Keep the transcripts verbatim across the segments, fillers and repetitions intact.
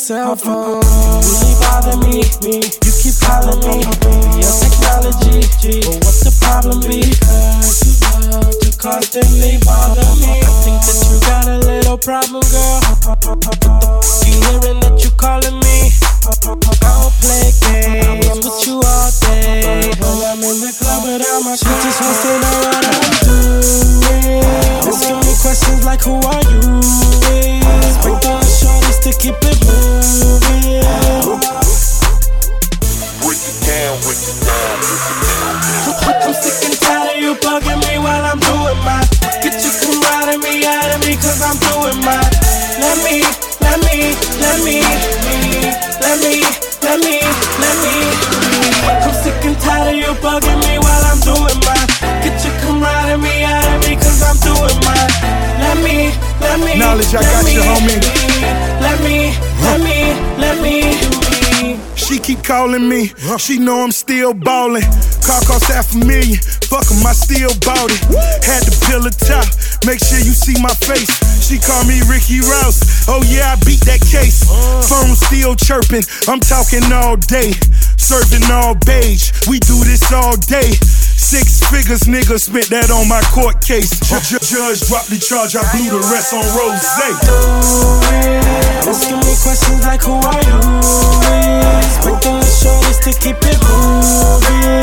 cell phone. You really bother me, me. You keep calling me, your technology. But what's the problem be? Cause you love to constantly bother me. I think that you got a little problem, girl. You hearing that you calling me? I don't play games with you all day. When I'm in the club without my she just wants to know what I'm doing. Asking me questions like who are you? Expect all the shorties to keep it moving. Break it down, break it down, break it down. I'm sick and tired of you bugging me while I'm doing mine. Get your camaraderie out of me cause I'm doing mine. Let me, let me, let me, let me, let me, let me. I'm sick and tired of you bugging me while I'm doing mine. Get your camaraderie out of me cause I'm doing mine. Let me, let me, knowledge, I let got me, you, homie. Let me, let me, let me, let me. She keep calling me, she know I'm still ballin'. Car cost half a million, fuck 'em, I still bought it. Had to peel the top, make sure you see my face. She call me Ricky Rouse, oh yeah, I beat that case. Phone still chirping, I'm talking all day. Serving all beige, we do this all day. Six figures, nigga, spent that on my court case. J- judge dropped the charge, I blew the rest on Rose. Asking me questions like who are you? Expect all the shorties to keep it moving.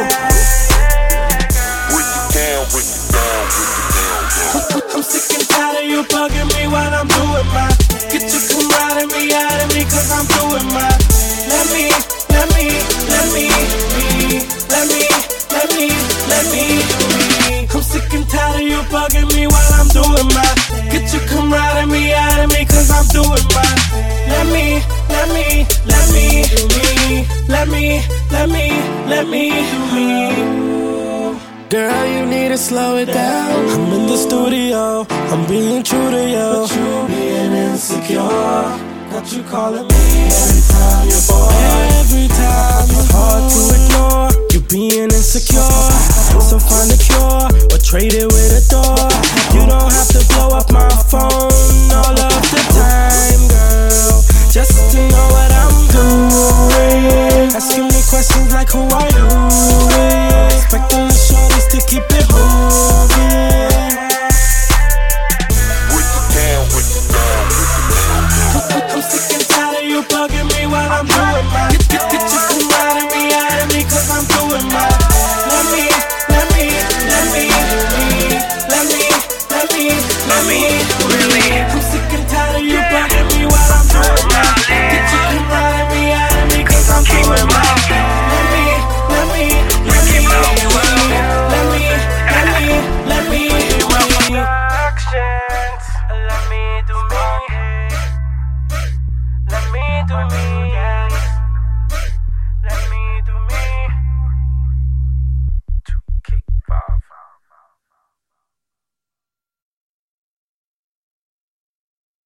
Break it down, break it down, break it down. I'm sick and tired of you bugging me while I'm doing mine. Get your camaraderie out of me cause I'm doing mine. Let me, let me, let me, let me, let me, let me. I'm sick and tired of you bugging me while I'm doing mine. Get your camaraderie out of me cause I'm doing mine. Let me, let me, let me, let me, let me, let me, let me. Girl, you need to slow it down. I'm in the studio, I'm being true to you. But you being insecure, got you calling me every time you're bored. Every time it's hard to ignore. You being insecure, so find a cure or trade it with a door. You don't have to blow up my phone all of the time, girl, just to know what I'm doing. Asking me questions like who are you?